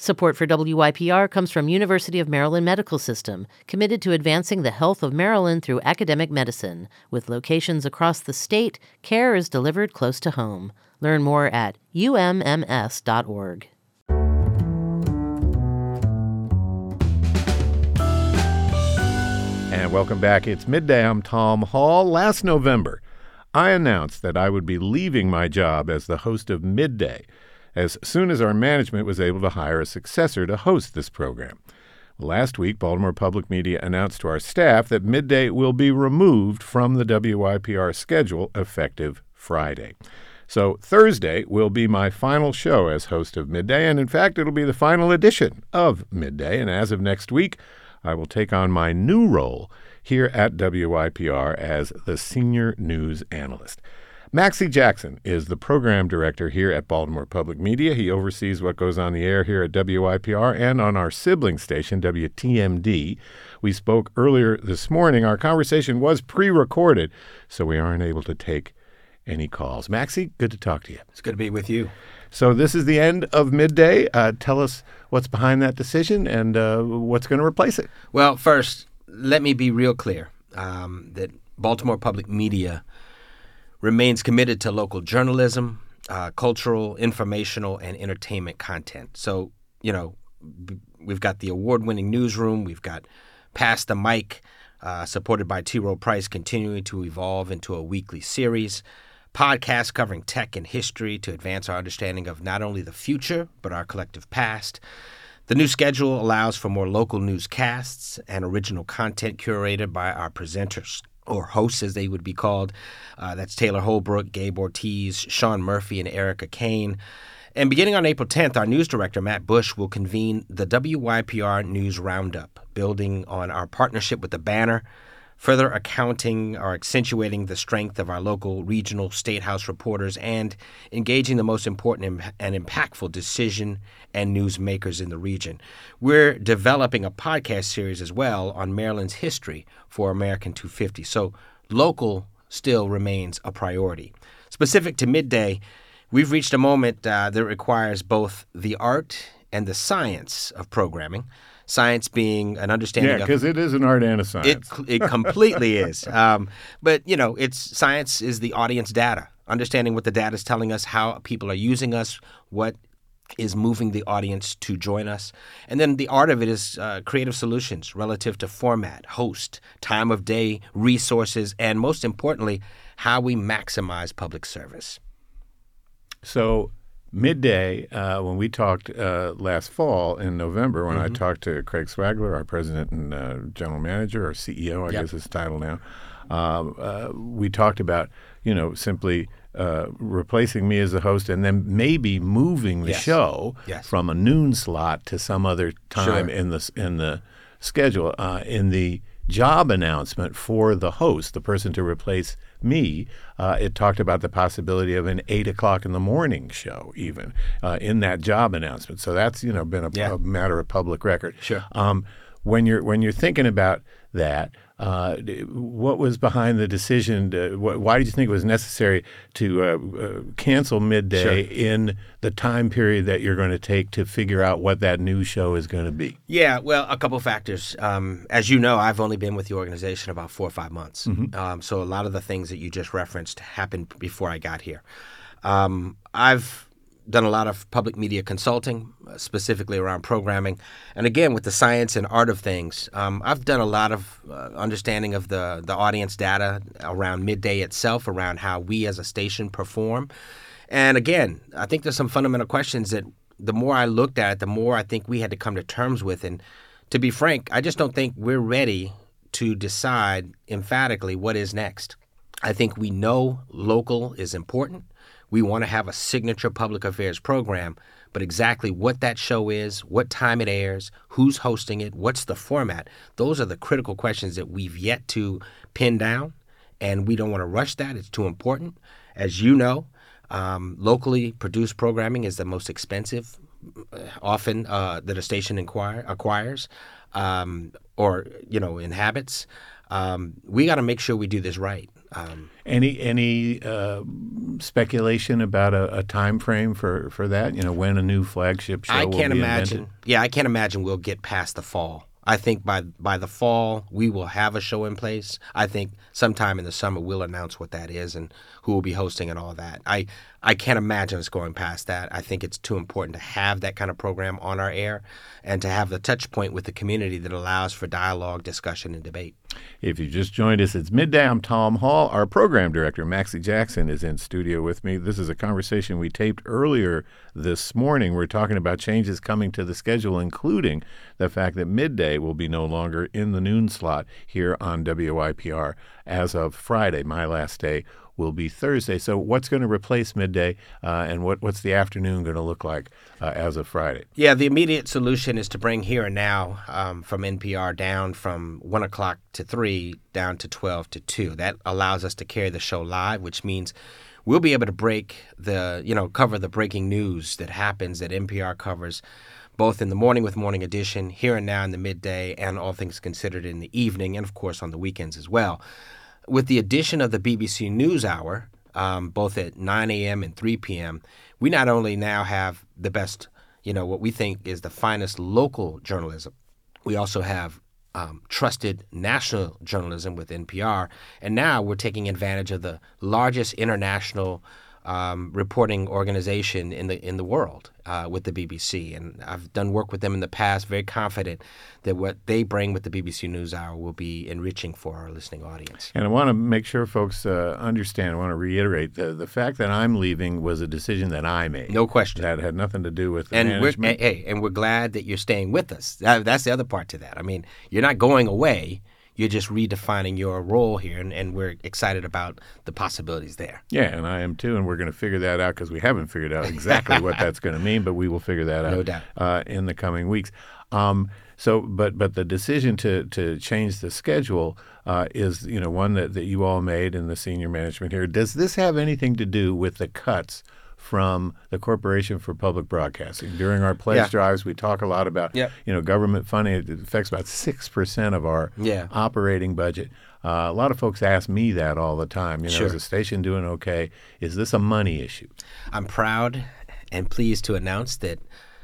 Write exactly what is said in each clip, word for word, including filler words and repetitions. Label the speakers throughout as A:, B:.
A: Support for W Y P R comes from University of Maryland Medical System, committed to advancing the health of Maryland through academic medicine. With locations across the state, care is delivered close to home. Learn more at U M M S dot org.
B: And welcome back. It's Midday. I'm Tom Hall. Last November, I announced that I would be leaving my job as the host of Midday as soon as our management was able to hire a successor to host this program. Last week, Baltimore Public Media announced to our staff that Midday will be removed from the W Y P R schedule effective Friday. So Thursday will be my final show as host of Midday, and in fact, it'll be the final edition of Midday. And as of next week, I will take on my new role here at W Y P R as the senior news analyst. Maxie Jackson is the program director here at Baltimore Public Media. He oversees what goes on the air here at W Y P R and on our sibling station, W T M D. We spoke earlier this morning. Our conversation was pre-recorded, so we aren't able to take any calls. Maxie, good to talk to you.
C: It's good to be with you.
B: So this is the end of Midday. Uh, tell us what's behind that decision and uh, what's going to replace it.
C: Well, first, let me be real clear um, that Baltimore Public Media remains committed to local journalism, uh, cultural, informational, and entertainment content. So, you know, b- we've got the award-winning newsroom. We've got Pass the Mic, uh, supported by T. Rowe Price, continuing to evolve into a weekly series. Podcasts covering tech and history to advance our understanding of not only the future, but our collective past. The new schedule allows for more local newscasts and original content curated by our presenters, or hosts as they would be called. Uh, that's Taylor Holbrook, Gabe Ortiz, Sean Murphy, and Erica Kane. And beginning on April tenth, our news director, Matt Bush, will convene the W Y P R News Roundup, building on our partnership with the Banner, further accounting or accentuating the strength of our local, regional, state house reporters, and engaging the most important and impactful decision and news makers in the region. We're developing a podcast series as well on Maryland's history for American two fifty. So local still remains a priority. Specific to Midday, we've reached a moment uh, that requires both the art and the science of programming. Science being an understanding
B: yeah,
C: of...
B: Yeah, because it is an art and a science.
C: It, it completely is. Um, but, you know, it's science is the audience data, understanding what the data is telling us, how people are using us, what is moving the audience to join us. And then the art of it is uh, creative solutions relative to format, host, time of day, resources, and most importantly, how we maximize public service.
B: So... Midday, uh, when we talked uh, last fall in November, when mm-hmm. I talked to Craig Swagler, our president and uh, general manager, or C E O, I yep. guess his title now, um, uh, we talked about, you know, simply uh, replacing me as the host and then maybe moving the
C: yes.
B: show
C: yes.
B: from a noon slot to some other time
C: sure.
B: in the in the schedule. Uh, in the job announcement for the host, the person to replace me, uh, it talked about the possibility of an eight o'clock in the morning show, even uh, in that job announcement. So that's you know been a,
C: yeah.
B: a matter of public record.
C: Sure.
B: Um, when you're when you're thinking about that, uh, what was behind the decision? To, wh- why did you think it was necessary to uh, uh, cancel Midday
C: sure.
B: in the time period that you're going to take to figure out what that new show is going to be?
C: Yeah, well, a couple factors. Um, as you know, I've only been with the organization about four or five months. Mm-hmm. Um, so a lot of the things that you just referenced happened before I got here. Um, I've done a lot of public media consulting, uh, specifically around programming. And again, with the science and art of things, um, I've done a lot of uh, understanding of the, the audience data around Midday itself, around how we as a station perform. And again, I think there's some fundamental questions that the more I looked at it, the more I think we had to come to terms with. And to be frank, I just don't think we're ready to decide emphatically what is next. I think we know local is important. We want to have a signature public affairs program, but exactly what that show is, what time it airs, who's hosting it, what's the format, those are the critical questions that we've yet to pin down, and we don't want to rush that. It's too important. As you know, um, locally produced programming is the most expensive, often uh, that a station inquire, acquires um, or, you know, inhabits. Um, we got to make sure we do this right. Um,
B: any any uh, speculation about a, a time frame for, for that? You know, when a new flagship show
C: I
B: will
C: can't
B: be
C: imagine.
B: invented?
C: Yeah, I can't imagine we'll get past the fall. I think by by the fall we will have a show in place. I think sometime in the summer we'll announce what that is and who will be hosting and all that. I I can't imagine us going past that. I think it's too important to have that kind of program on our air and to have the touch point with the community that allows for dialogue, discussion, and debate.
B: If you just joined us, it's Midday. I'm Tom Hall. Our program director, Maxie Jackson, is in studio with me. This is a conversation we taped earlier this morning. We're talking about changes coming to the schedule, including the fact that Midday will be no longer in the noon slot here on W Y P R as of Friday. My last day will be Thursday. So what's going to replace Midday, uh, and what, what's the afternoon going to look like uh, as of Friday?
C: Yeah, the immediate solution is to bring Here and Now um, from N P R down from one o'clock to three down to twelve to two. That allows us to carry the show live, which means we'll be able to break the, you know, cover the breaking news that happens that N P R covers both in the morning with Morning Edition, Here and Now in the midday, and All Things Considered in the evening, and of course on the weekends as well. With the addition of the B B C NewsHour, um, both at nine a.m. and three p.m., we not only now have the best, you know, what we think is the finest local journalism, we also have um, trusted national journalism with N P R, and now we're taking advantage of the largest international Um, reporting organization in the in the world uh, with the B B C, and I've done work with them in the past. Very confident that what they bring with the B B C NewsHour will be enriching for our listening audience.
B: And I want to make sure folks uh, understand. I want to reiterate the the fact that I'm leaving was a decision that I made.
C: No question.
B: That had nothing to do with the
C: And we're
B: management.
C: hey, and we're glad that you're staying with us. That, that's the other part to that. I mean, you're not going away. You're just redefining your role here, and, and we're excited about the possibilities there.
B: Yeah, and I am too, and we're going to figure that out because we haven't figured out exactly what that's going to mean, but we will figure that out
C: No doubt.
B: Uh, in the coming weeks. Um, so, but but the decision to to change the schedule uh, is, you know, one that, that you all made in the senior management here. Does this have anything to do with the cuts from the Corporation for Public Broadcasting? During our pledge
C: Yeah.
B: drives, we talk a lot about
C: Yep.
B: you know government funding. It affects about six percent of our
C: Yeah.
B: operating budget. Uh, a lot of folks ask me that all the time. You know,
C: Sure.
B: is the station doing okay? Is this a money issue?
C: I'm proud and pleased to announce that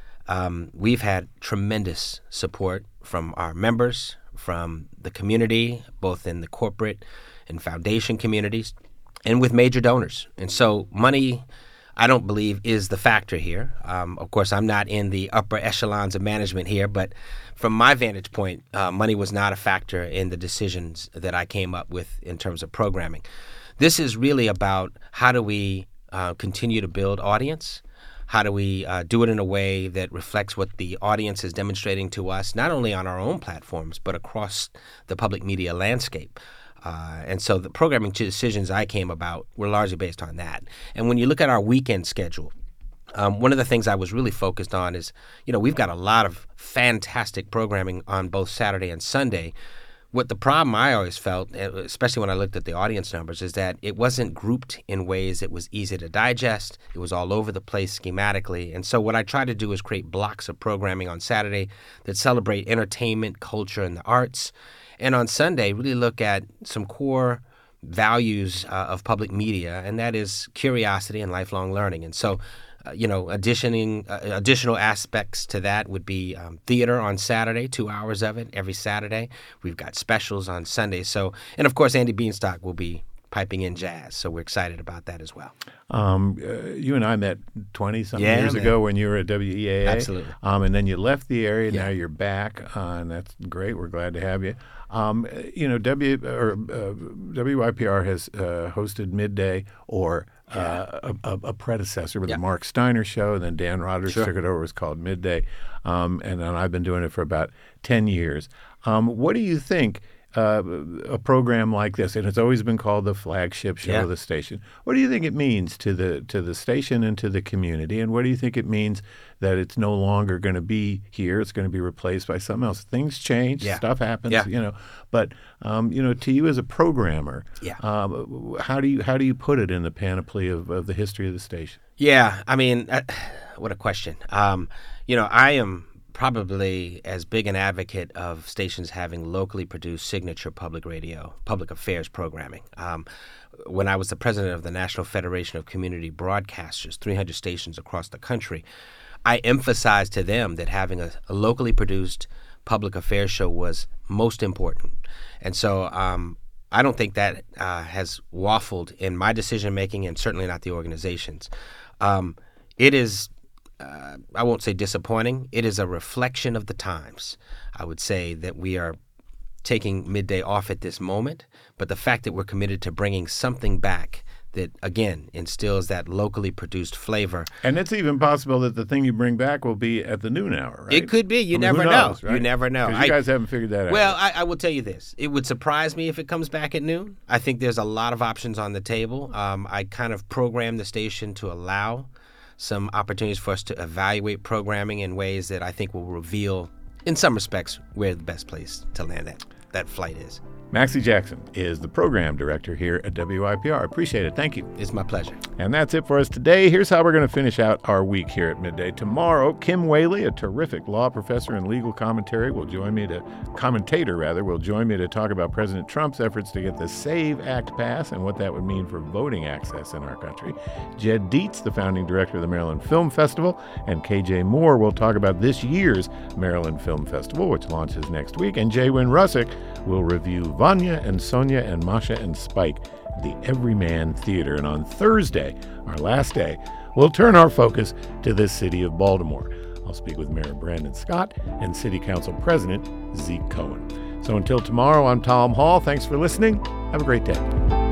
C: um, we've had tremendous support from our members, from the community, both in the corporate and foundation communities, and with major donors. And so money, I don't believe, is the factor here. Um, of course, I'm not in the upper echelons of management here, but from my vantage point, uh, money was not a factor in the decisions that I came up with in terms of programming. This is really about how do we uh, continue to build audience? How do we uh, do it in a way that reflects what the audience is demonstrating to us, not only on our own platforms, but across the public media landscape? Uh, and so the programming decisions I came about were largely based on that. And when you look at our weekend schedule, um, one of the things I was really focused on is, you know, we've got a lot of fantastic programming on both Saturday and Sunday. What the problem I always felt, especially when I looked at the audience numbers, is that it wasn't grouped in ways that was easy to digest. It was all over the place schematically. And so what I try to do is create blocks of programming on Saturday that celebrate entertainment, culture, and the arts. And on Sunday, really look at some core values uh, of public media, and that is curiosity and lifelong learning. And so, uh, you know, additioning, uh, additional aspects to that would be um, theater on Saturday, two hours of it every Saturday. We've got specials on Sunday. So, and of course, Andy Beanstalk will be piping in jazz. So we're excited about that as well.
B: Um, uh, you and I met twenty-something
C: Yeah,
B: years
C: man.
B: ago when you were at W E A A.
C: Absolutely.
B: Um, and then you left the area.
C: Yeah.
B: Now you're back, uh, and that's great. We're glad to have you. Um, you know, W or uh, W Y P R has uh, hosted Midday or uh, a, a, a predecessor with
C: Yeah.
B: the Mark Steiner Show, and then Dan Rogers
C: Sure.
B: took it over. It was called Midday, um, and then I've been doing it for about ten years. Um, what do you think? Uh, a program like this, and it's always been called the flagship show
C: Yeah.
B: of the station. What do you think it means to the to the station and to the community? And what do you think it means that it's no longer going to be here? It's going to be replaced by something else. Things change,
C: Yeah.
B: stuff happens,
C: Yeah.
B: you know. But um, you know, to you as a programmer,
C: Yeah.
B: um, how do you how do you put it in the panoply of, of the history of the station?
C: Yeah, I mean, uh, what a question. Um, you know, I am probably as big an advocate of stations having locally produced signature public radio, public affairs programming. Um, when I was the president of the National Federation of Community Broadcasters, three hundred stations across the country, I emphasized to them that having a, a locally produced public affairs show was most important. And so um, I don't think that uh, has waffled in my decision-making, and certainly not the organization's. Um, it is, uh, I won't say disappointing, it is a reflection of the times. I would say that we are taking midday off at this moment, but the fact that we're committed to bringing something back that, again, instills that locally produced flavor.
B: And it's even possible that the thing you bring back will be at the noon hour, right?
C: It could be. You
B: I mean,
C: never
B: who knows,
C: know.
B: right?
C: You never know.
B: Because you guys haven't figured that out.
C: Well, I, I will tell you this. It would surprise me if it comes back at noon. I think there's a lot of options on the table. Um, I kind of programmed the station to allow some opportunities for us to evaluate programming in ways that I think will reveal, in some respects, where the best place to land that, that flight is.
B: Maxie Jackson is the program director here at W I P R. Appreciate it. Thank you.
C: It's my pleasure.
B: And that's it for us today. Here's how we're going to finish out our week here at Midday. Tomorrow, Kim Whaley, a terrific law professor and legal commentary, will join me to commentator rather, will join me to talk about President Trump's efforts to get the SAVE Act passed and what that would mean for voting access in our country. Jed Dietz, the founding director of the Maryland Film Festival, and K J Moore will talk about this year's Maryland Film Festival, which launches next week. And Jay Wynn Russick will review Vanya and Sonia and Masha and Spike, the Everyman Theater. And on Thursday, our last day, we'll turn our focus to the city of Baltimore. I'll speak with Mayor Brandon Scott and City Council President Zeke Cohen. So until tomorrow, I'm Tom Hall. Thanks for listening. Have a great day.